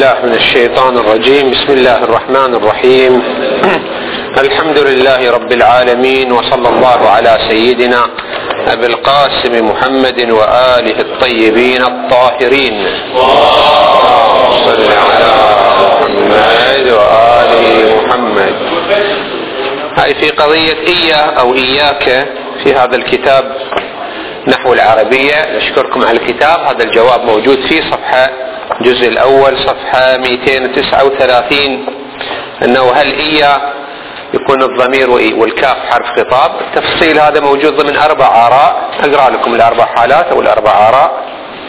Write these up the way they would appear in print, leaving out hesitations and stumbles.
بالله من الشيطان الرجيم. بسم الله الرحمن الرحيم. الحمد لله رب العالمين، وصلى الله على سيدنا أبي القاسم محمد وآله الطيبين الطاهرين. صل على محمد وآل محمد. هاي في قضية إياه أو إياك في هذا الكتاب نحو العربية. نشكركم على الكتاب. هذا الجواب موجود في صفحة الجزء الأول صفحة 239، أنه هل إياه يكون الضمير والكاف حرف خطاب. التفصيل هذا موجود ضمن 4 آراء. أقرأ لكم ال4 حالات أو ال4 آراء.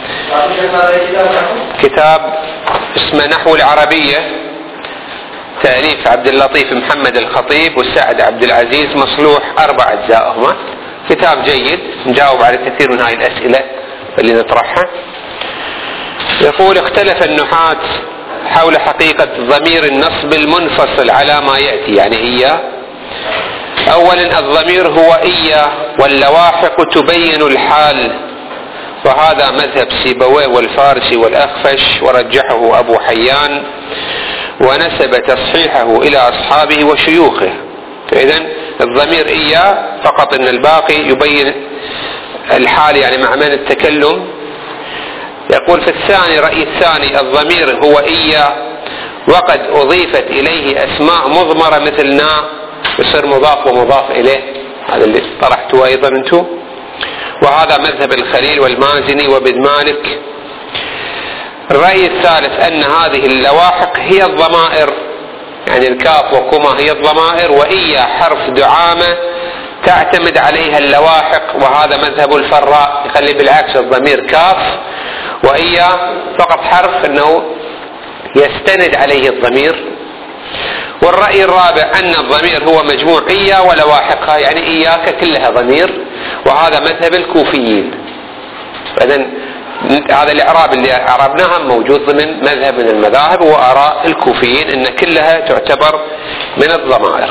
كتاب اسمه نحو العربية، تأليف عبد اللطيف محمد الخطيب وسعد عبد العزيز مصلوح، 4 أجزاء هما. كتاب جيد، نجاوب على كثير من هاي الأسئلة اللي نطرحها. يقول: اختلف النحاة حول حقيقة ضمير النصب المنفصل على ما يأتي، يعني إياه. أولا، الضمير هو إياه، واللواحق تبين الحال، وهذا مذهب سيبويه والفارسي والأخفش، ورجحه أبو حيان ونسب تصحيحه إلى أصحابه وشيوخه. فإذن الضمير إياه فقط، إن الباقي يبين الحال يعني مع من التكلم. يقول في الثاني، رأي الثاني، الضمير هو إياه وقد أضيفت إليه أسماء مضمرة مثل نا، يصير مضاف ومضاف إليه. هذا اللي طرحته أيضا أنتم. وهذا مذهب الخليل والمازني وابن مالك. الرأي الثالث أن هذه اللواحق هي الضمائر، يعني الكاف وكما هي الضمائر، وإياه حرف دعامة تعتمد عليها اللواحق، وهذا مذهب الفراء، يخلي بالعكس الضمير كاف، وإياه فقط حرف أنه يستند عليه الضمير. والرأي الرابع أن الضمير هو مجموع إياه ولواحقها، يعني إياك كلها ضمير، وهذا مذهب الكوفيين. فإذن هذا الإعراب اللي أعربناها موجود ضمن مذهب من المذاهب وآراء الكوفيين، إن كلها تعتبر من الضمائر.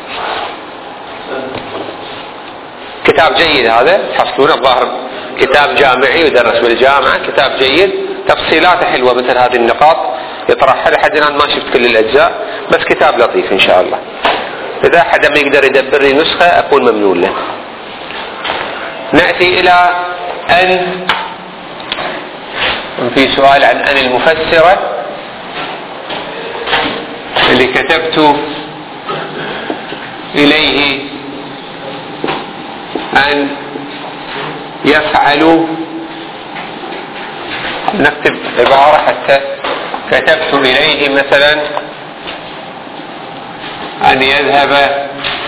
كتاب جيد هذا، تحصلون الظاهر كتاب جامعي يدرس بالجامعة، كتاب جيد، تفصيلاته حلوة مثل هذه النقاط يطرحها. لحد الآن ما شفت كل الأجزاء، بس كتاب لطيف إن شاء الله. إذا حدا ما يقدر يدبر لي نسخة أكون ممنون له. نأتي إلى أن، في سؤال عن أن المفسرة اللي كتبت إليه أن يفعلوا، نكتب عبارة حتى كتبت إليه مثلا أن يذهب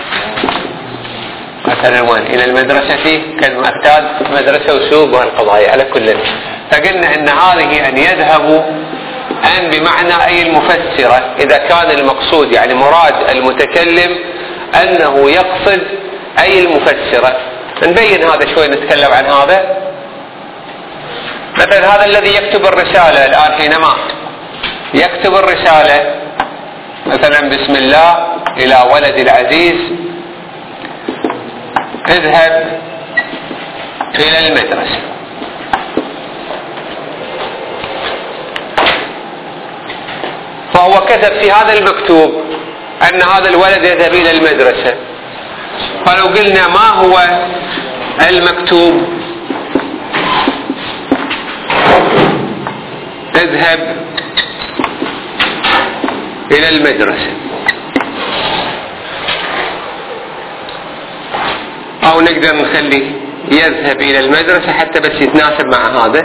مثلا وين إلى المدرسة، كالمعتاد مدرسة وسوق والقضايا على كل. فقلنا أن هذه أن يذهبوا أن بمعنى أي المفسرة، إذا كان المقصود يعني مراد المتكلم أنه يقصد أي المفسرة. نبين هذا شوي، نتكلم عن هذا. مثلا هذا الذي يكتب الرسالة الآن، حينما يكتب الرسالة مثلا: بسم الله إلى ولد العزيز اذهب إلى المدرسة. فهو كتب في هذا المكتوب أن هذا الولد يذهب إلى المدرسة. فلو قلنا ما هو المكتوب، اذهب إلى المدرسة، أو نقدر نخلي يذهب إلى المدرسة حتى بس يتناسب مع هذا.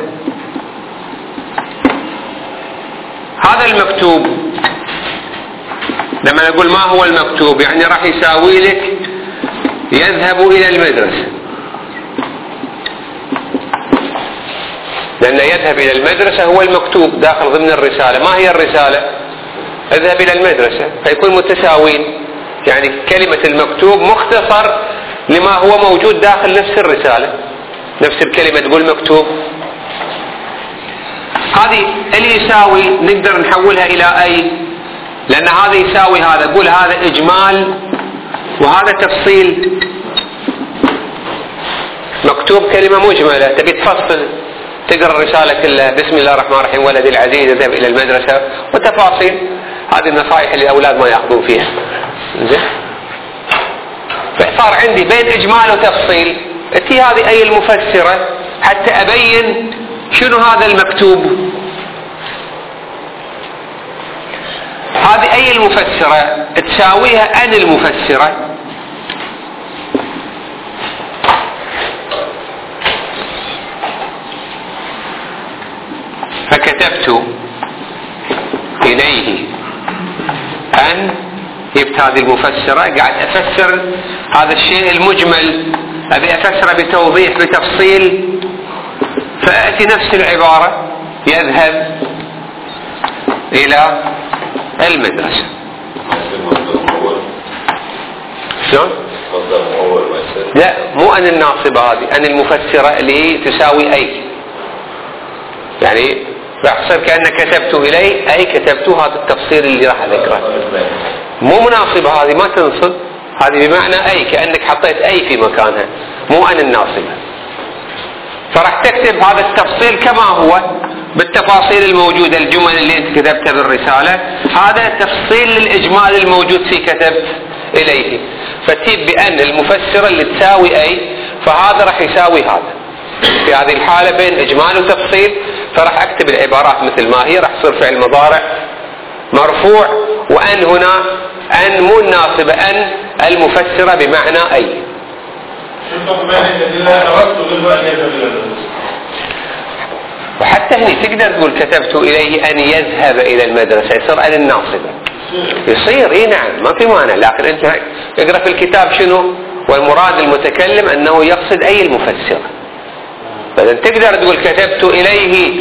هذا المكتوب، لما نقول ما هو المكتوب يعني راح يساوي لك يذهب إلى المدرسة، لأن يذهب إلى المدرسة هو المكتوب داخل ضمن الرسالة. ما هي الرسالة؟ اذهب إلى المدرسة، فيكون متساوين، يعني كلمة المكتوب مختصر لما هو موجود داخل نفس الرسالة، نفس الكلمة تقول مكتوب. هذه اللي يساوي نقدر نحولها إلى أي، لأن هذا يساوي هذا، نقول هذا إجمال وهذا تفصيل. مكتوب كلمة مجملة، تبي تقرأ الرسالة كلها بسم الله الرحمن الرحيم ولدي العزيز يذهب إلى المدرسة وتفاصيل. هذه النصائح اللي الأولاد ما يأخذون فيها. زين. فصار عندي بين إجمال وتفصيل. أتي هذه أي المفسرة حتى أبين شنو هذا المكتوب. هذه أي المفسرة تساويها أن المفسرة. فكتبت إليه أن جبت هذه المفسرة قاعد أفسر هذا الشيء المجمل أبي أفسره بتوضيح بتفصيل. فأتي نفس العبارة يذهب إلى المدرسة. شلون؟ لا مو أن الناصبة هذه أن المفسرة اللي تساوي أي يعني بحصر كأن كتبت إليه أي كتبت هذا التفصيل اللي راح أذكره. مو مناصبة هذه ما تنصب هذه بمعنى أي كأنك حطيت أي في مكانها مو أن الناصبة. فراح تكتب هذا التفصيل كما هو بالتفاصيل الموجودة الجمل اللي انت كتبتها بالرسالة. هذا تفصيل للإجمال الموجود في كتبت إليه. فتجيب بأن المفسرة اللي تساوي أي فهذا راح يساوي هذا. في هذه الحالة بين إجمال وتفصيل فراح أكتب العبارات مثل ما هي. راح يصير فعل مضارع مرفوع وأن هنا أن مو الناصبة أن المفسرة بمعنى أي. وحتى هني تقدر تقول كتبت إليه أن يذهب إلى المدرسة يصير أن الناصبة يصير إيه نعم ما في مانع. لكن أنت اقرأ في الكتاب شنو والمراد المتكلم أنه يقصد أي المفسرة. فإذا تقدر تقول كتبت إليه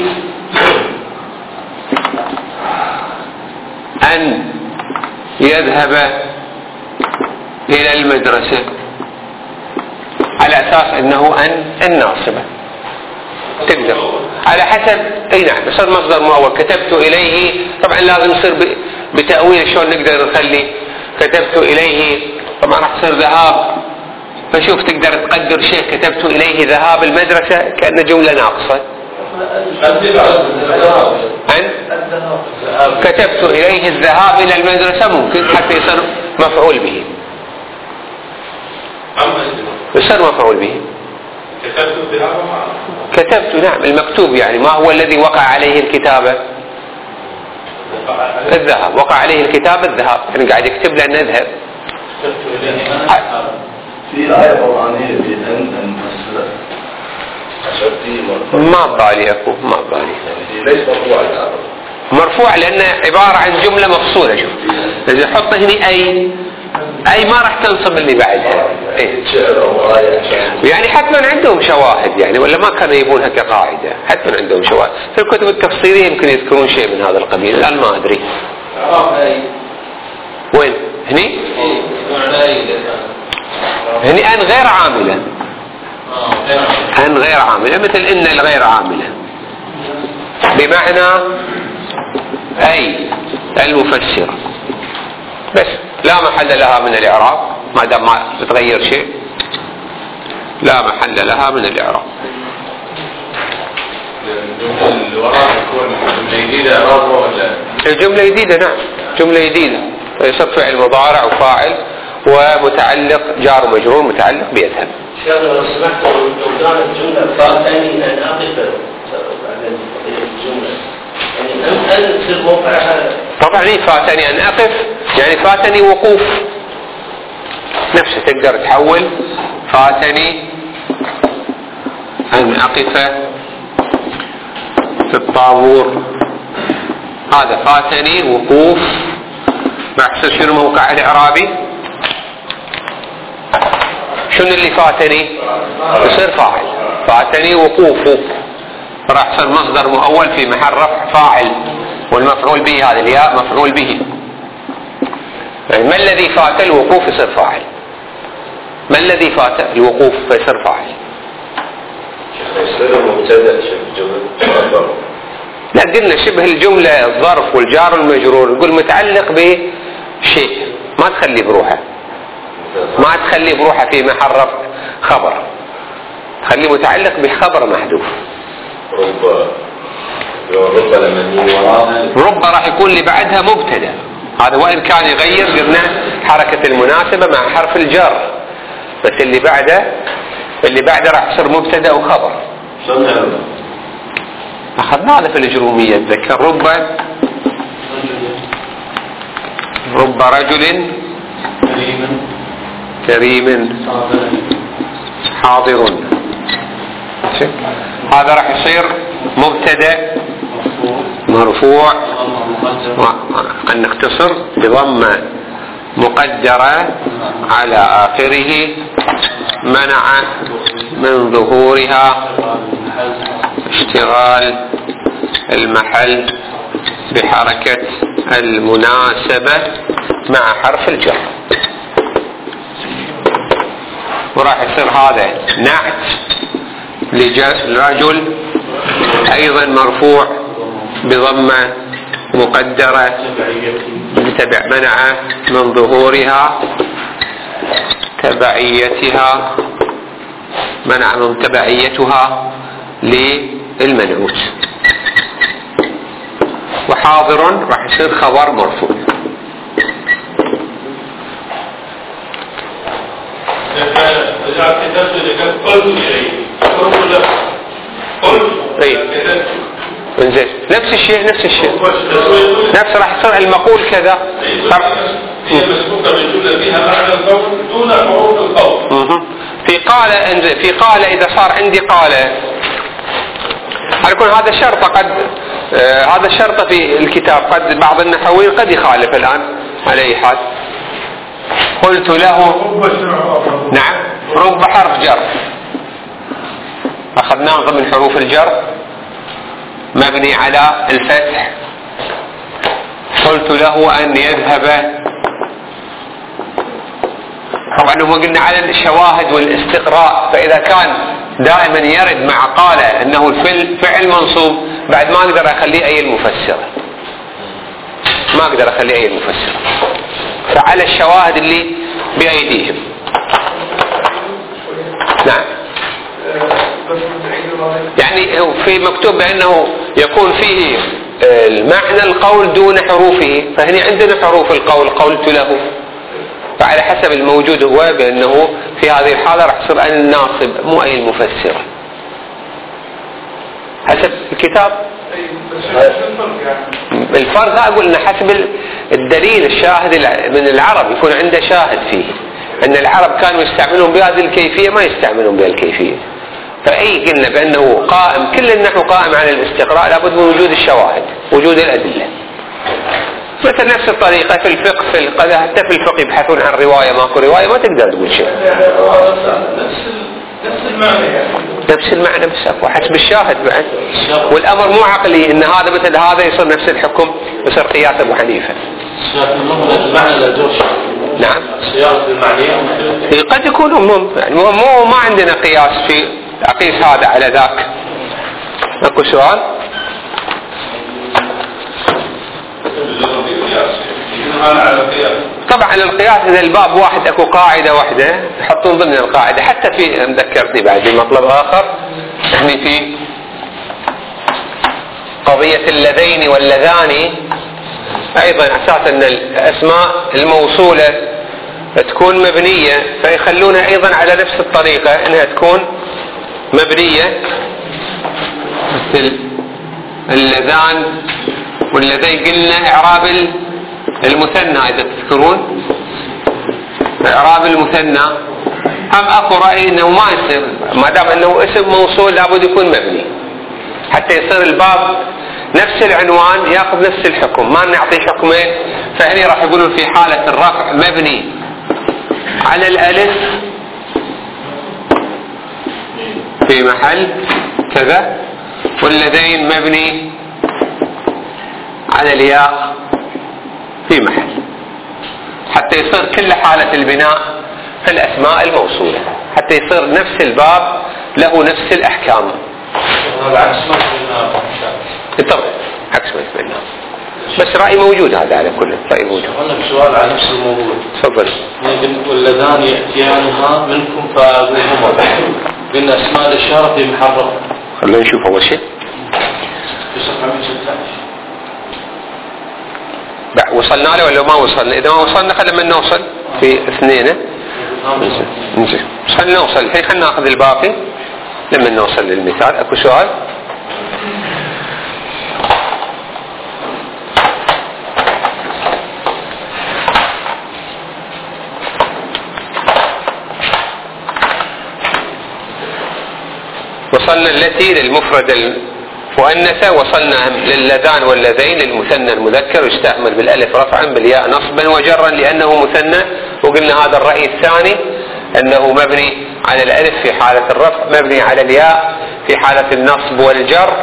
أن يذهب إلى المدرسة على أساس أنه أن الناصبة تقدر على حسب أي نعم يصير مصدر مؤول. كتبت إليه طبعا لازم يصير بتأويل شلون نقدر نخلي كتبت إليه طبعا راح تصير ذهاب. فشوف تقدر تقدر شيء كتبت إليه ذهاب المدرسة كأنه جملة ناقصة. كتبت إليه الذهاب إلى المدرسة ممكن حتى يصير مفعول به يصير مفعول به. كتبت نعم المكتوب يعني ما هو الذي وقع عليه الكتابة الذهاب. وقع عليه الكتابة الذهاب يعني قاعد يكتب لأن نذهب. في آية قرآنية في أن ما بالي أكو ما بالي ليس مرفوع مرفوع لأنه عبارة عن جملة مفصولة. شوف إذا حط هنا أي ما راح تنصب اللي بعدها إيه؟ يعني حتما عندهم شواهد يعني ولا ما كانوا يبونها كقاعدة. حتما عندهم شواهد في الكتب التفصيلية يمكن يذكرون شيء من هذا القبيل. الآن ما أدري وين هني هني أن غير عاملة أن غير عاملة مثل إن الغير عاملة بمعنى أي المفسرة بس لا محل لها من الإعراب ما دام ما تتغير شيء لا محل لها من الإعراب. الجملة جديدة نعم جملة جديدة يصير فعل مضارع وفاعل ومتعلق جار ومجرور متعلق بيذهب. شيخنا لو سمحت لو كانت جملة فاتني أن أقف بعد الجملة يعني أن تصير موقعها طبعا فاتني أن أقف يعني فاتني وقوف نفسه تقدر تحول فاتني أن أقف في الطابور هذا فاتني وقوف. بحصل شنو موقع الإعرابي شنو اللي فاتني يصير فاعل. فاتني وقوفه راح يصير مصدر مؤول في محل رفع فاعل والمفعول به هذا الياء مفعول به. يعني ما الذي فات الوقوف يصير فاعل. ما الذي فات الوقوف فيصير فاعل. يصير مبتدأ شبه لا قلنا شبه الجملة الظرف والجار والمجرور نقول متعلق بشيء ما تخلي بروحه ما تخلي بروحه في محل رفع خبر. خليه متعلق بخبر محذوف رب لما وراها رب راح يكون اللي بعدها مبتدا، هذا وإن كان يغير قلنا حركة المناسبة مع حرف الجر، بس اللي بعده راح يصير مبتدا وخبر. أخذنا هذا في الجرومية، تذكر رب رجل كريم حاضر، هذا راح يصير مبتدا مرفوع أن نختصر بضمة مقدرة على آخره منع من ظهورها اشتغال المحل بحركة المناسبة مع حرف الجر، وراح يصير هذا نعت لرجل أيضا مرفوع بضمة مقدرة منع من ظهورها منع من تبعيتها للمنعوت، وحاضر راح يصير خبر مرفوع. انزين نفس الشيء نفس راح يصير المقول كذا هي مسبوقة بالجملة فيها معنى القول دون حروف القول. في قال إذا صار عندي قال يكون هذا شرط، قد هذا شرط في الكتاب، قد بعض النحويين قد يخالف الآن على أي حال. قلت له نعم رب حرف جر، أخذناه ضمن حروف الجر مبني على الفتح. قلت له أن يذهب، طبعا ما قلنا على الشواهد والاستقراء، فإذا كان دائما يرد مع قال أنه الفعل منصوب بعد ما أقدر أخليه أي المفسرة، فعلى الشواهد اللي بأيديهم. نعم يعني في مكتوب بأنه يكون فيه المعنى القول دون حروفه، فهنا عندنا حروف القول قلت له، فعلى حسب الموجود هو بأنه في هذه الحالة راح يصير أن الناصب مو أي المفسر حسب الكتاب. الفرق أقول أن حسب الدليل الشاهد من العرب يكون عنده شاهد فيه، أن العرب كانوا يستعملون بهذه الكيفية ما يستعملون بهذه الكيفية، فأي قلنا بأنه قائم كل النحو قائم على الاستقراء لابد من وجود الشواهد وجود الأدلة. مثل نفس الطريقة في الفقه حتى في الفقه يبحثون عن رواية، ماكو رواية ما تقدر تقول شيء. نفس المعنى بس حسب الشاهد بعد، والأمر مو عقلي إن هذا مثل هذا يصير نفس الحكم، يصير قياس أبو حنيفة. نعم قد يكون يعني ما عندنا قياس في أقيس هذا على ذاك. أكو سؤال؟ طبعا على القياس إذا الباب واحد أكو قاعدة واحدة يحطون ضمن القاعدة، حتى في ذكرتني بعد مطلب آخر يعني في قضية اللذين واللذان أيضا أساس أن الأسماء الموصولة تكون مبنية، فيخلونها أيضا على نفس الطريقة أنها تكون مبنية، مثل اللذان واللذين قلنا إعراب المثنى إذا تذكرون إعراب المثنى، هم أكو رأي أنه ما يصير ما دام أنه اسم موصول لابد يكون مبني حتى يصير الباب نفس العنوان يأخذ نفس الحكم، ما نعطي حكمين. فهني راح يقولون في حالة الرفع مبني على الألف في محل كذا، واللذين مبني على الياء في محل، حتى يصير كل حالة البناء في الأسماء الموصولة، حتى يصير نفس الباب له نفس الأحكام. العكس ما طبعا عكس ما يتمنى، بس رأي موجود هذا على كل رأي موجود. عندك سؤال على نفس الموضوع. تفضل. واللذان يأتيانها منكم فأقولهما، قلنا أسماء الإشارة في محرم. خلينا نشوف أول شيء. وصلنا له ولا ما وصلنا؟ إذا ما وصلنا خلينا نوصل في اثنين. نجي خلينا نوصل الحين، خلينا ناخذ الباقي لما نوصل للمثال. أكو سؤال؟ وصلنا التي للمفرد المؤنثة، وصلنا للذان واللذين للمثنى المذكر يستعمل بالالف رفعا بالياء نصبا وجرا لأنه مثنى. وقلنا هذا الرأي الثاني أنه مبني على الالف في حالة الرفع، مبني على الياء في حالة النصب والجر.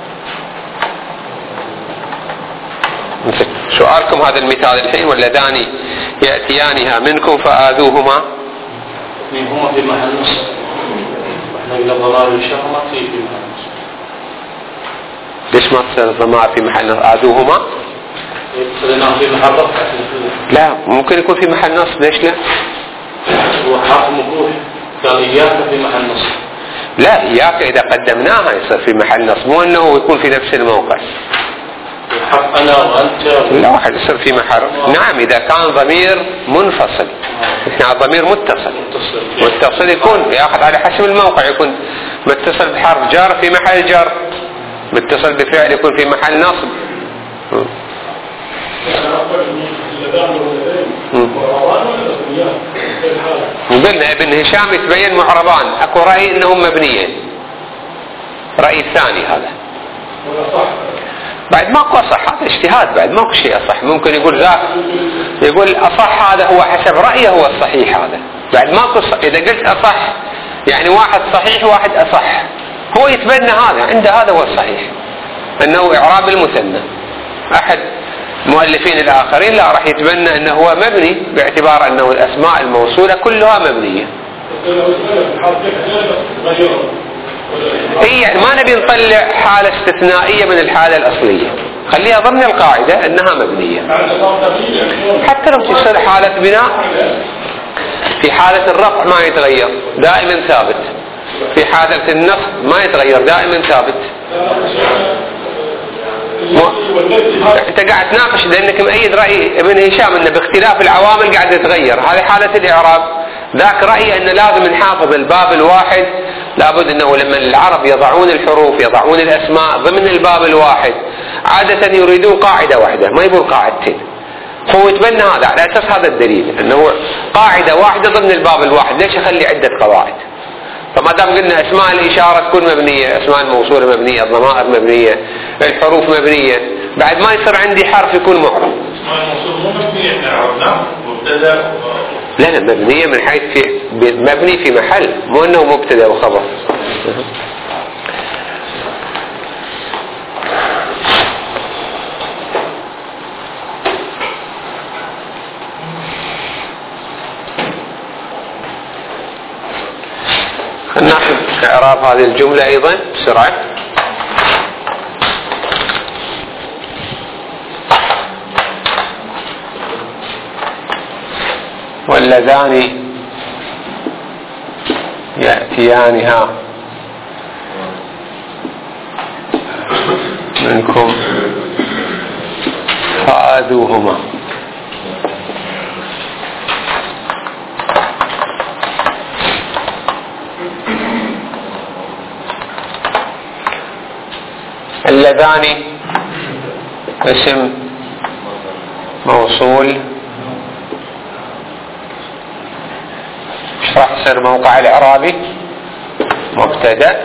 سؤالكم هذا المثال الحين: واللذان يأتيانها منكم فآذوهما. هما في محل نصب، إلى ضرار الشهر في محل نصب. ليش ما تصير الضمائر في محل نصب؟ آذوهما صرنا في محل رفع. لا، ممكن يكون في محل نصب. ليش لا؟ هو حرف مكروه، قال إياك في محل نصب. لا، إياك إذا قدمناها يصير في محل نصب، مو أنه يكون في نفس الموقع. حق أنا وأنت لا، واحد يصير في محل. نعم، إذا كان ضمير منفصل. يعني ضمير متصل يكون يأخذ على حسب الموقع، يكون متصل بحرف جر في محل جر، متصل بفعل يكون في محل نصب. قلنا ابن هشام يتبين معربان، اكو رأي انهم مبنيين، رأي الثاني هذا بعد ماكو اصح، هذا اجتهاد، بعد ماكو شيء اصح. ممكن يقول ذا، يقول اصح هذا هو حسب رأيه هو الصحيح، هذا بعد ماكو. اذا قلت اصح يعني واحد صحيح واحد اصح، هو يتبنى هذا، عنده هذا هو الصحيح، انه اعراب المثنى. احد مؤلفين الاخرين لا، راح يتبنى انه هو مبني باعتبار انه الاسماء الموصولة كلها مبنية. اي يعني ما نبي نطلع حالة استثنائية من الحالة الاصلية، خليها ضمن القاعدة انها مبنية. حتى لو تصير حالة بناء، في حالة الرفع ما يتغير، دائما ثابت. في حالة النصب ما يتغير، دائما ثابت. انت قاعد تناقش لانك مؤيد رأي ابن هشام انه باختلاف العوامل قاعد يتغير. هذه حالة الاعراب. ذاك رأي ان لازم نحافظ الباب الواحد، لابد انه لما العرب يضعون الحروف يضعون الاسماء ضمن الباب الواحد عادة يريدون قاعدة واحدة، ما يبون قاعدتين. هو يتبنى هذا على اساس هذا الدليل انه قاعدة واحدة ضمن الباب الواحد، ليش اخلي عدة قواعد؟ فما دام قلنا اسماء الاشارة تكون مبنية، اسماء الموصولة مبنية، الضمائر مبنية، الحروف مبنية، بعد ما يصير عندي حرف يكون معرب. اسماء الموصول مو مبنية، احنا عرفناه مبتدا. لا مبنية من حيث مبني في محل، مو انه مبتدا وخبر. ناخذ إعراب هذه الجملة أيضا بسرعة. واللذان يأتيانها منكم فآذوهما. اللذان اسم موصول، ايش راح يصير موقع الاعرابي؟ مبتدا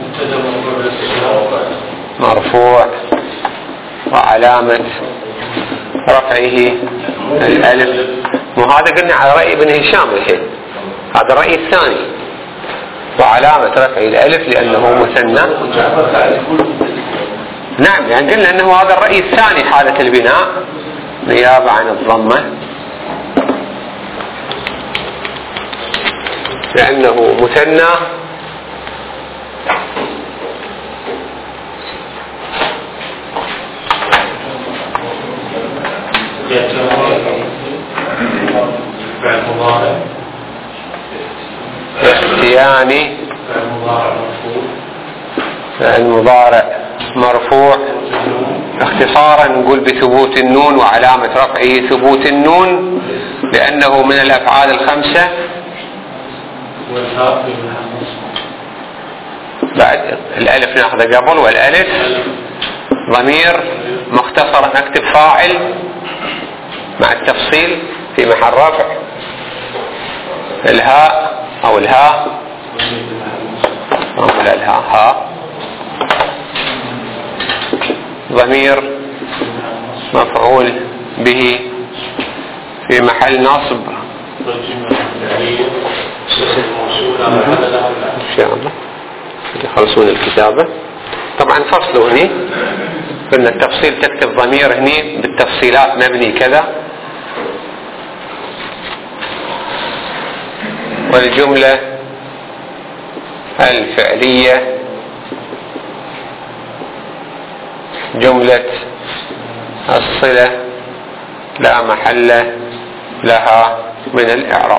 مرفوع وعلامة رفعه الالف. وهذا قلنا على رأي ابن هشام الحين، هذا الرأي الثاني، وعلامة رفعه الالف لأنه مثنى. نعم، يعني قلنا أنه هذا الرأي الثاني حالة البناء نيابة عن الضمة، لأنه مثنى يأتيان فعل مضارع مرفوع اختصارا نقول بثبوت النون، وعلامة رفعه ثبوت النون لأنه من الأفعال الخمسة. بعد الألف ناخذه قبل، والألف ضمير مختصرا نكتب فاعل مع التفصيل في محل رفع. الهاء أو الهاء ولا الهاء ها ضمير مفعول به في محل نصب إن شاء الله. يخلصون الكتابة طبعا فصلوا هني، قلنا التفصيل تكتب ضمير هني بالتفصيلات مبني كذا، والجملة الفعلية جملة الصلة لا محل لها من الإعراب.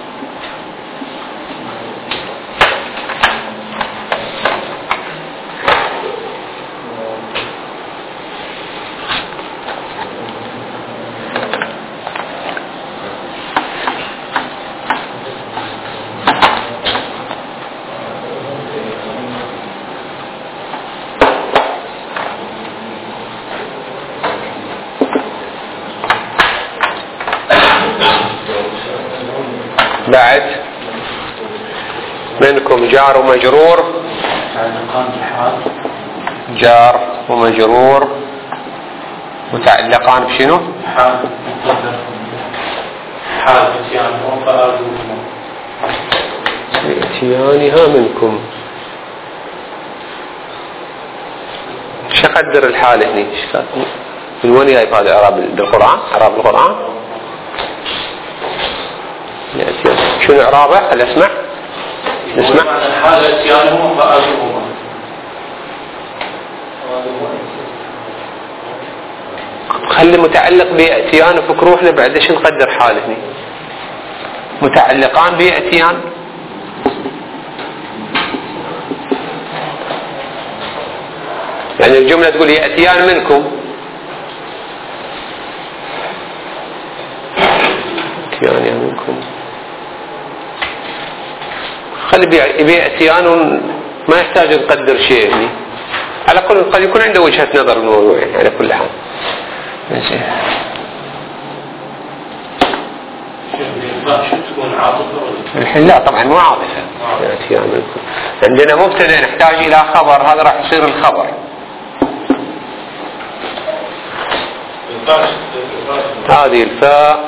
بعد منكم جار ومجرور، جار ومجرور متعلقان بشنو؟ يأتيانها منكم. ايش اقدر الحال هني؟ من وين جايب هذا اعراب بالقرآن؟ اعراب القرآن شنو اعرابه؟ هل اسمع؟ نسمع. الحال اتيانهم فآتوهما. خلي متعلق بأتيان وفكروا احنا بعد ايش نقدر حال هني؟ متعلقان بأتيان. يعني الجملة تقول يأتيان منكم، يأتيان منكم، خلي بيأتيان ما يحتاج نقدر شيء هني، على كل قد يكون عنده وجهة نظر الموضوع يعني على كل حال. الحين لا طبعا مو عاطفة. يأتيان منكم عندنا مبتدأ نحتاج إلى خبر، هذا راح يصير الخبر. هذه الفاء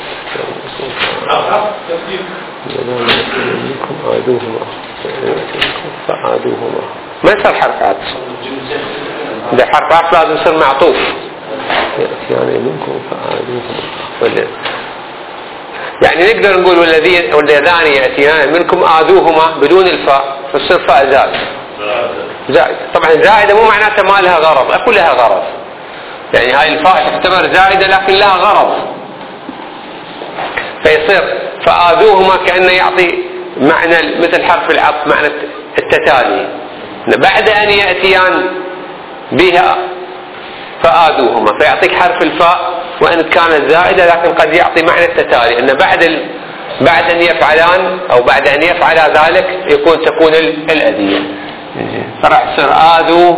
فعادوهما ما يصير حرف عطف، إذا حرف عطف لازم يصير معطوف. يأتيان منكم فعادوهما، يعني نقدر نقول واللذان يأتيان منكم آذوهما بدون الفاء فتصير فاء زائد. طبعا زائدة مو معناتها ما لها غرض، أكو لها غرض، يعني هاي الفاء تعتبر زائدة لكن لها غرض، فيصير فآذوهما كأنه يعطي معنى مثل حرف العطف معنى التتالي، بعد أن يأتيان بها فآذوهما فيعطيك حرف الفاء وإن كانت زائدة لكن قد يعطي معنى التتالي، أن بعد أن يفعلان أو بعد أن يفعل ذلك تكون الأذية. فراح يصير آذو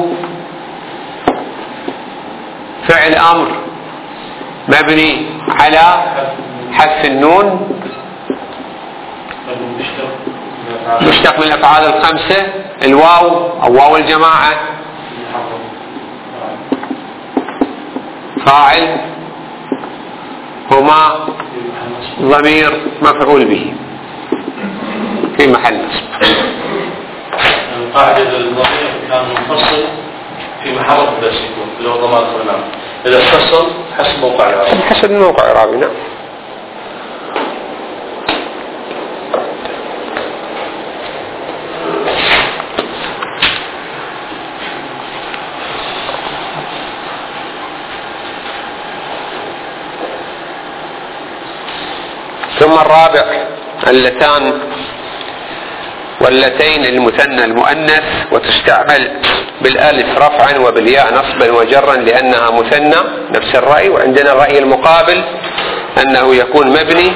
فعل أمر مبني على حذف النون مشتق من الأفعال الخمسة، الواو أو واو الجماعة فاعل، هما ضمير مفعول به في محل نصب. القاعدة الضمير كان منفصل في محل رفع بس يكون اللي هو ضمائر الإمام، إذا اتصل حسب موقع الإعرابي. حسب موقع الإعرابي نعم. ثم الرابع اللتان واللتين للمثنى المؤنث، وتستعمل بالالف رفعا وبالياء نصبا وجرا لانها مثنى، نفس الرأي. وعندنا الرأي المقابل انه يكون مبني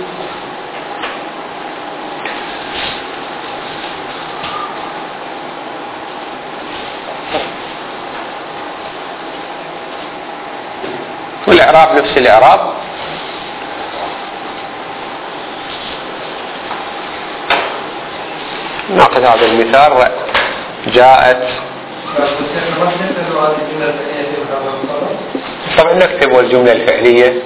والإعراب نفس الإعراب. ناخذ هذا المثال. جاءت، طبعا نكتب والجملة الفعلية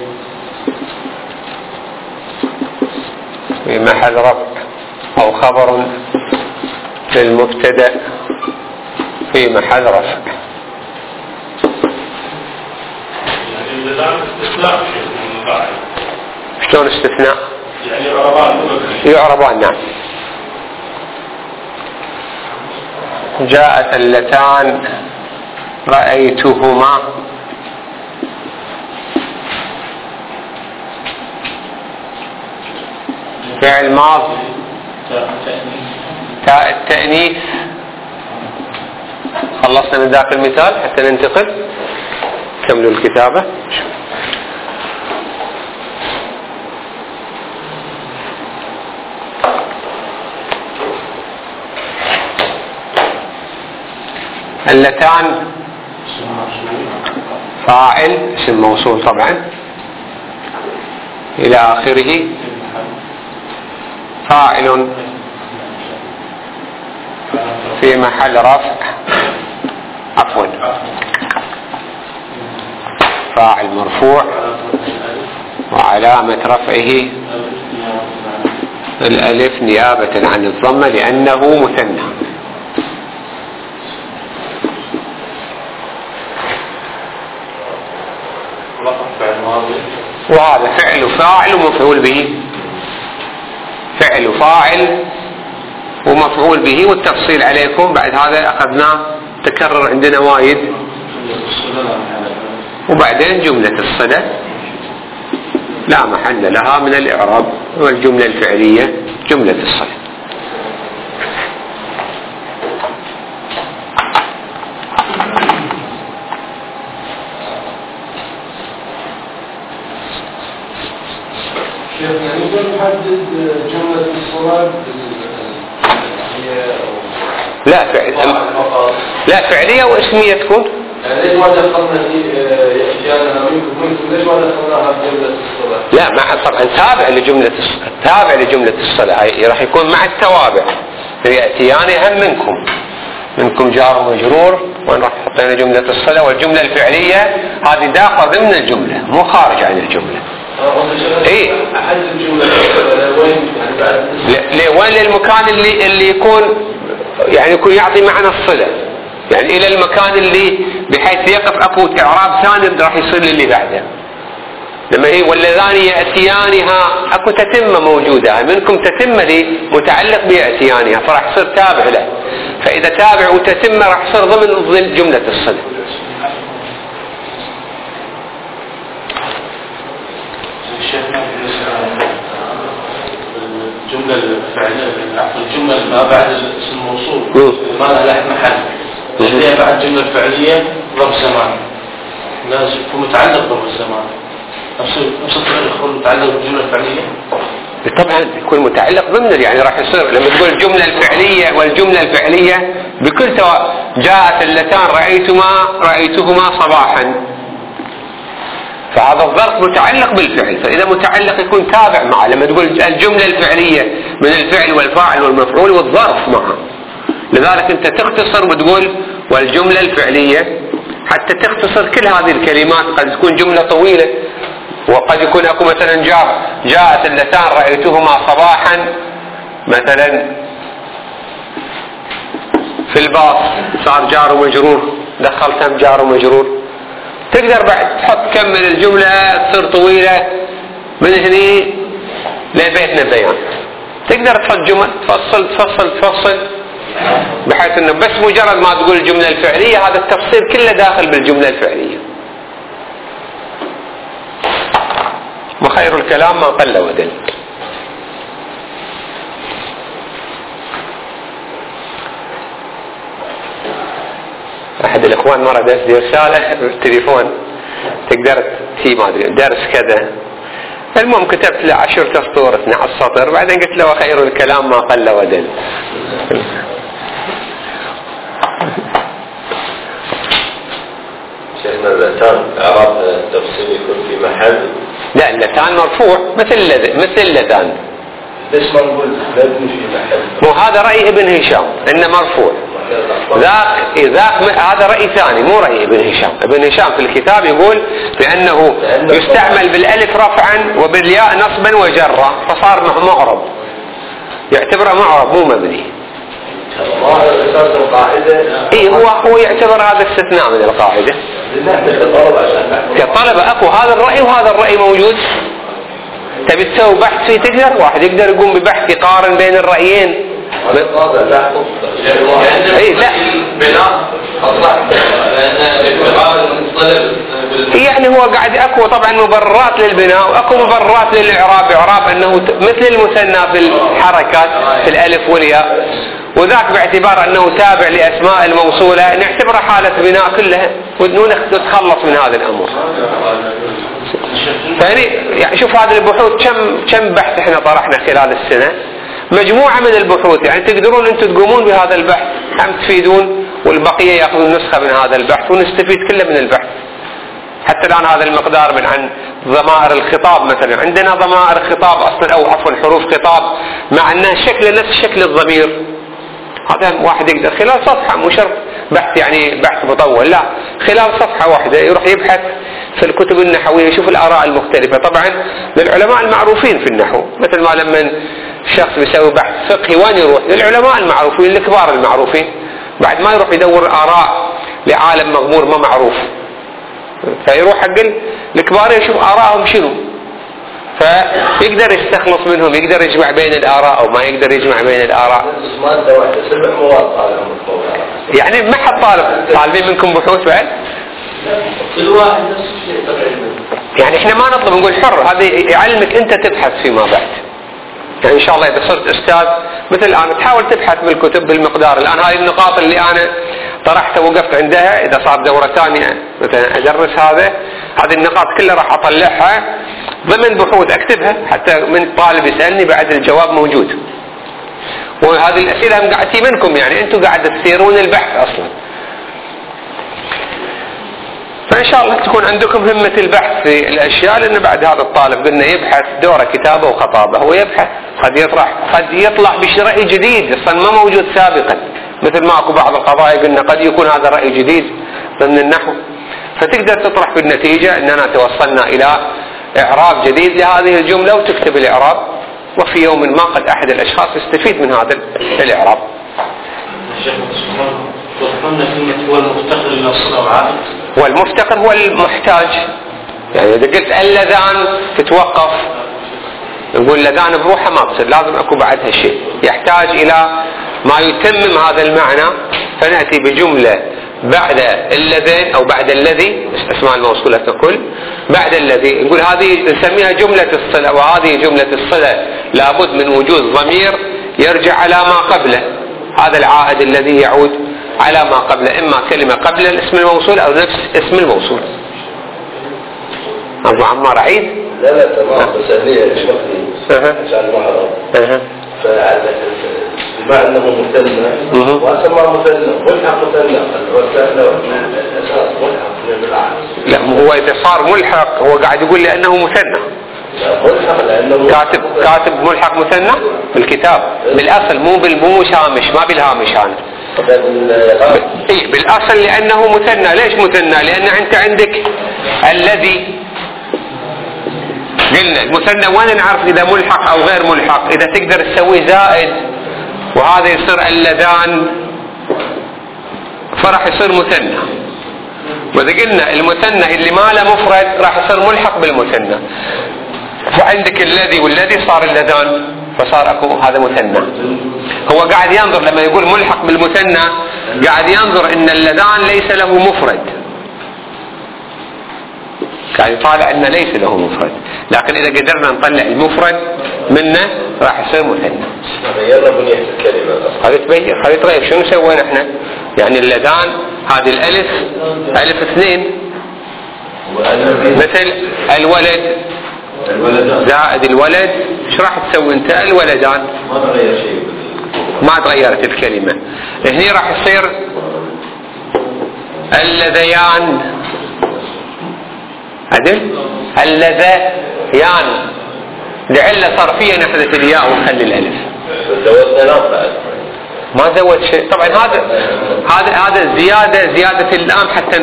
في محل رفع أو خبر للمبتدأ في محل رفع. شلون استثناء؟ يعربان. نعم. جاءت اللتان رأيتهما فعل ماضي تاء التأنيث. خلصنا من ذاك المثال حتى ننتقل. كملوا الكتابة. اللتان فاعل اسم موصول طبعا إلى آخره. فاعل في محل رفع، عفوا فاعل مرفوع وعلامة رفعه الألف نيابة عن الضمة لأنه مثنى. وهذا فعل فاعل ومفعول به. فعل فاعل ومفعول به، والتفصيل عليكم بعد هذا أخذناه تكرر عندنا وايد. وبعدين جملة الصلة لا محل لها من الإعراب، والجملة الفعلية جملة الصلة. نحدد جملة الصلاة لا فعلية واسمية تكون. ليش ما دخلنا يأتينا منكم ليش ما دخلناها بجملة الصلاة؟ لا مع طبعا تابع لجملة الصلاة راح يكون مع التوابع. يأتيان هم منكم جار ومجرور، وين راح حطينا جملة الصلاة. والجملة الفعلية هذه داخل ضمن الجملة مو خارج عن الجملة. ايه وين للمكان اللي يكون يعني يكون يعطي معنى الصلة، يعني الى المكان اللي بحيث يقف اكو اعراب ثاني راح يصير للي بعده. لما هي واللذان يأتيانها اكو تتمة موجودة، منكم تتمة لي متعلق بيأتيانها فراح يصير تابع له. فاذا تابع وتتمة راح يصير ضمن جملة الصلة. الجملة الفعلية الجملة ما بعد اسم الموصول ما لها محل، اللي بعد الجملة الفعلية ظرف زمان لازم يكون متعلق بظرف الزمان. نفس الطريقة يكون متعلق بالجملة الفعلية. طبعا يكون متعلق ضمن، يعني راح يصير لما تقول الجملة الفعلية والجملة الفعلية بكل جاءت اللتان رأيتهما صباحا، فهذا الظرف متعلق بالفعل، فإذا متعلق يكون تابع معه. لما تقول الجملة الفعلية من الفعل والفاعل والمفعول والظرف معه، لذلك أنت تختصر وتقول والجملة الفعلية حتى تختصر كل هذه الكلمات. قد تكون جملة طويلة، وقد يكون أكو مثلا جاءت اللتان رأيتهما صباحا مثلا في الباص، صار جار ومجرور، دخلتهم جار ومجرور. تقدر بعد تحط كمل الجملة تصير طويلة من هني لبيتنا بيان. تقدر تحط جمل تفصل بحيث انه بس مجرد ما تقول الجملة الفعلية هذا التفصيل كله داخل بالجملة الفعلية. وخير الكلام ما قل ودل. احد الاخوان مرة دز لي رسالة بالتليفون تقدر ما ادري درس كذا، المهم كتبت له 10 سطور 12 سطر، بعدين قلت له خير الكلام ما قل ودل. شيخنا اللتان اعراب التفصيل يكون في محل؟ لا اللتان مرفوع مثل اللذان. ليش ما نقول لازم في محل؟ مو هذا رأي ابن هشام انه مرفوع، ذاك هذا رأي ثاني مو رأي ابن هشام. ابن هشام في الكتاب يقول بأنه يستعمل بالالف رفعا وبالياء نصبا وجرا، فصار معرب، يعتبره معرب مو مبني. هو يعتبر هذا استثناء من القاعدة كطلبة. اكو هذا الرأي وهذا الرأي موجود. تبي تسوي بحث فيه تقدر، واحد يقدر يقوم ببحث يقارن بين الرأيين. لا يعني هو قاعد اكو طبعا مبررات للبناء واكو مبررات للاعراب. اعراب انه مثل المثنى في الحركات في الالف والياء، وذاك باعتبار انه تابع لاسماء الموصولة نعتبره حالة بناء كلها ونتخلص من هذا الامر. يعني شوف هذه البحوث كم بحث احنا طرحنا خلال السنة، مجموعة من البحوث، يعني تقدرون انتم تقومون بهذا البحث هم تفيدون والبقية ياخذون نسخة من هذا البحث ونستفيد كله من البحث. حتى الآن هذا المقدار من عن ضمائر الخطاب مثلا، عندنا ضمائر خطاب أصلا أو عفوا حروف خطاب مع أنها شكل نفس شكل الضمير. هذا واحد يقدر خلال صفحة، مو شرط بحث يعني بحث مطول، لا خلال صفحة واحدة يروح يبحث في الكتب النحوية يشوف الآراء المختلفة. طبعا للعلماء المعروفين في النحو، مثل ما لما شخص بيسوي بحث فقهي وين يروح؟ للعلماء المعروفين الكبار المعروفين، بعد ما يروح يدور آراء لعالم مغمور ما معروف، فيروح حق الكبار يشوف آراءهم شنو، فيقدر يستخلص منهم، يقدر يجمع بين الآراء أو ما يقدر يجمع بين الآراء. يعني ما حد طالبين منكم بحوث بعد؟ كل واحد نفس الشيء تقريبا. يعني احنا ما نطلب نقول حر، هذا يعلمك انت تبحث فيما بعد. يعني ان شاء الله اذا صرت استاذ مثل الان تحاول تبحث بالكتب بالمقدار. الان هذه النقاط اللي انا طرحتها وقفت عندها، اذا صار دورة ثانية مثلا ادرس هذه النقاط كلها راح اطلعها ضمن بحوث اكتبها، حتى من طالب يسألني بعد الجواب موجود. وهذه الاسئلة هم قاعدتي منكم، يعني انتم قاعد تسيرون البحث اصلا. فإن شاء الله تكون عندكم همة البحث في الأشياء، لأن بعد هذا الطالب قلنا يبحث دوره كتابة وخطابة، هو يبحث قد يطلع برأي جديد أصلا ما موجود سابقا، مثل ما أكو بعض القضايا قلنا قد يكون هذا رأي جديد ضمن النحو، فتقدر تطرح في النتيجة أننا توصلنا إلى إعراب جديد لهذه الجملة وتكتب الإعراب، وفي يوم ما قد أحد الأشخاص يستفيد من هذا الإعراب. وقلنا كلمة هو المفتقر إلى الصلة وعائد. والمفتقر هو المحتاج، يعني إذا قلت اللذان تتوقف، نقول لذان بروحها ما تصير، لازم أكو بعدها شيء يحتاج إلى ما يتمم هذا المعنى، فنأتي بجملة بعد اللذين أو بعد الذي، اسماء الموصولة ككل بعد الذي، نقول هذه نسميها جملة الصلة، وهذه جملة الصلة لابد من وجود ضمير يرجع على ما قبله، هذا العائد الذي يعود على ما قبله، إما كلمة قبل الاسم الموصول أو نفس اسم الموصول. أبو عمار عيد؟ لا تمام، بس هي شرطي عشان المحرم. بما أنه مثنى وأسمى مثنى ملحق مثنى الأساس ملحق بالعكس. لا هو إذا صار ملحق هو قاعد يقول لي أنه مثنى. ملحق لأنه كاتب ملحق مثنى بالكتاب بالأصل، مو مشامش، ما بالهامش هذا. إيه بالأصل لأنه مثنى. ليش مثنى؟ لأن أنت عندك الذي قلنا المثنى وين نعرف إذا ملحق أو غير ملحق؟ إذا تقدر تسوي زائد وهذا يصير اللذان فراح يصير مثنى. وإذا قلنا المثنى اللي ما له مفرد راح يصير ملحق بالمثنى، فعندك الذي والذي صار اللذان فصار أكو هذا مثنى. هو قاعد ينظر لما يقول ملحق بالمثنى قاعد ينظر إن اللذان ليس له مفرد، قاعد يطالع إنه ليس له مفرد، لكن إذا قدرنا نطلع المفرد منه راح يصير مثنى. غيرنا بنية الكلمة. هذا تبين، هذا تغير. شنو سوينا احنا؟ يعني اللذان هذه الألف ألف اثنين، مثل الولد زائد الولد، ايش راح تسوي انت؟ الولدان. ما تغير شيء، ما تغيرت الكلمة. هني راح يصير اللذيان، عدل اللذيان لعلة صرفية نحذف الياء ونخلي الألف. ما زود شيء طبعا. هذا زيادة اللام حتى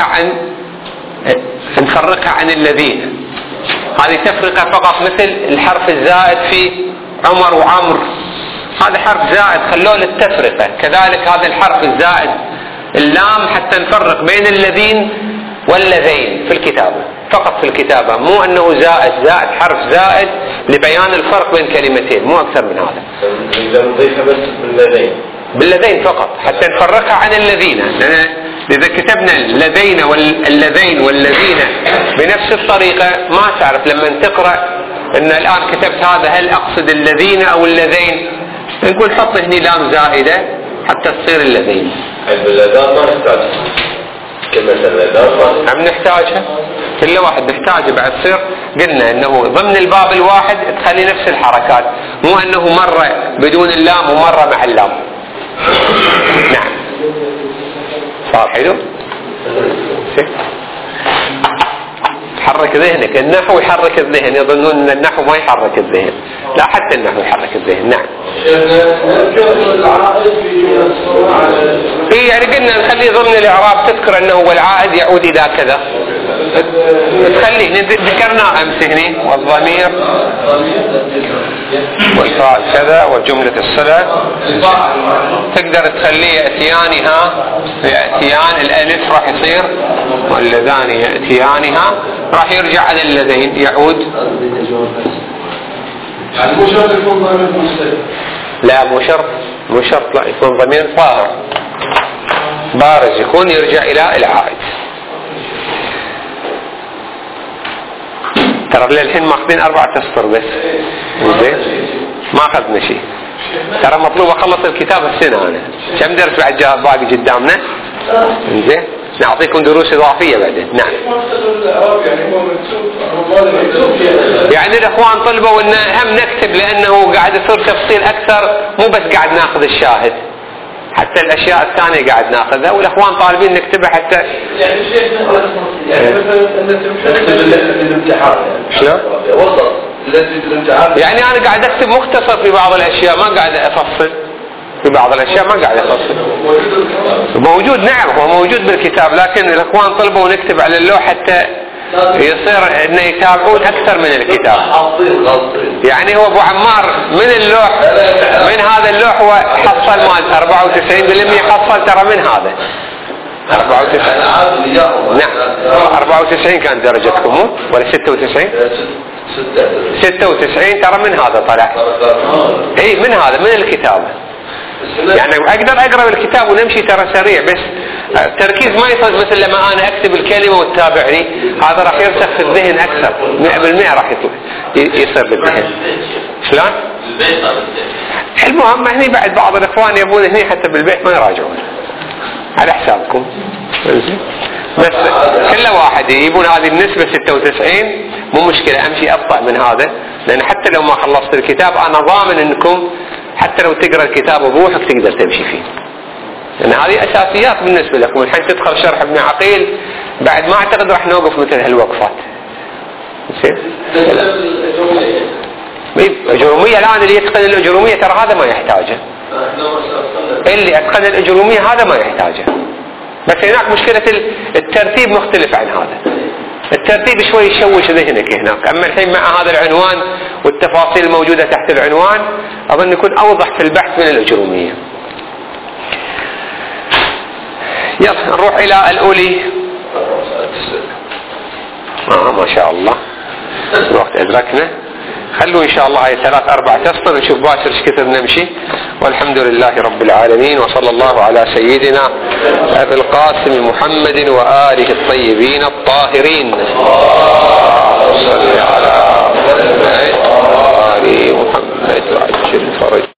نفرقها عن الذين. هذه تفرقة فقط، مثل الحرف الزائد في عمر وعمر، هذا حرف زائد خلوه للتفرقة. كذلك هذا الحرف الزائد اللام حتى نفرق بين الذين والذين في الكتابة، فقط في الكتابة، مو أنه زائد حرف زائد لبيان الفرق بين كلمتين، مو أكثر من هذا. إذا نضيفها بس باللذين فقط حتى نفرقها عن الذين. إذا كتبنا اللذين والذين والذين بنفس الطريقة ما تعرف لما تقرأ إن الآن كتبت هذا هل أقصد الذين أو اللذين، نقول حط هني لام زائدة حتى تصير اللذين. اللذان ما نحتاج كلمة اللذان، عم نحتاجها، كل واحد نحتاجه. بعد تصير قلنا إنه ضمن الباب الواحد تخلي نفس الحركات، مو أنه مرة بدون اللام ومرة مع اللام. نعم صار حلو. حرك ذهنك، النحو يحرك الذهن، يظنون ان النحو ما يحرك الذهن، لا حتى النحو يحرك الذهن. نعم. اي يعني قلنا نخلي ضمن الاعراب تذكر انه والعائد يعود الى كذا، تخليه ذكرنا امس هني، والضمير والفاعل كذا وجملة الصلة تقدر تخليه يأتيانها، يأتيان الألف راح يصير واللذان يأتيانها، راح يرجع على اللذين يعود. يعني مو شرط يكون ضمير مستتر. لا مو شرط لا يكون ضمير ظاهر بارز، يكون يرجع إلى العائد. ترى للحين ماخذين 4 أسطر بس، زين ما أخذنا شيء. ترى مطلوب أخلص الكتاب السنة أنا. كم درس بعد باقي قدامنا؟ زين نعطيكم دروس إضافية بعدين. نعم. يعني الإخوان طلبوا إن هم نكتب، لأنه قاعد يصير تفصيل أكثر، مو بس قاعد ناخذ الشاهد، حتى الأشياء الثانية قاعد ناخذها، والإخوان طالبين نكتبها حتى يعني شيء يعني مثلا نكتب الامتحان شلون؟ وسط الامتحان. يعني أنا قاعد أكتب مختصر في بعض الأشياء، ما قاعد أفصل في بعض الأشياء، ما قاعد أفصل. موجود، نعم هو موجود بالكتاب، لكن الإخوان طلبوا نكتب على اللوح حتى يصير إنه يتابعون أكثر من الكتاب. يعني هو أبو عمار من اللوح، من هذا اللوح هو حصل مال 94%، حصل ترى من هذا 94. نعم 94 كانت درجتكم ولا 96؟ 96 ترى من هذا طلع. اي من هذا من الكتاب. يعني اقدر اقرا الكتاب ونمشي ترى سريع، بس التركيز ما يصير مثل لما انا اكتب الكلمه وتتابعني، هذا راح يرسخ في الذهن اكثر 100% راح يصير بالذهن. شلون؟ المهم هني بعد بعض الاخوان يبون هني حتى بالبيت ما يراجعون على حسابكم، بس كل واحد يبون هذه النسبة 96 مو مشكلة، امشي ابطأ من هذا، لان حتى لو ما خلصت الكتاب انا ضامن انكم حتى لو تقرأ الكتاب بروحك تقدر تمشي فيه، لان هذه اساسيات بالنسبة لكم. الحين تدخل شرح ابن عقيل بعد ما اعتقد راح نوقف مثل هالوقفات. الأجرومية الآن اللي يتقن الأجرومية ترى هذا ما يحتاجه، اللي أتقن الأجرومية هذا ما يحتاجه، بس هناك مشكلة الترتيب مختلف عن هذا، الترتيب شوي يشوش ذهنك هناك. أما الحين مع هذا العنوان والتفاصيل الموجودة تحت العنوان أظن يكون أوضح في البحث من الأجرومية. يلا نروح إلى الأولي. ما شاء الله الوقت أدركنا، خلوا إن شاء الله هاي 3-4 أسطر نشوف باكر ايش كثر نمشي. والحمد لله رب العالمين، وصلى الله على سيدنا أبي القاسم محمد وآله الطيبين الطاهرين. صل على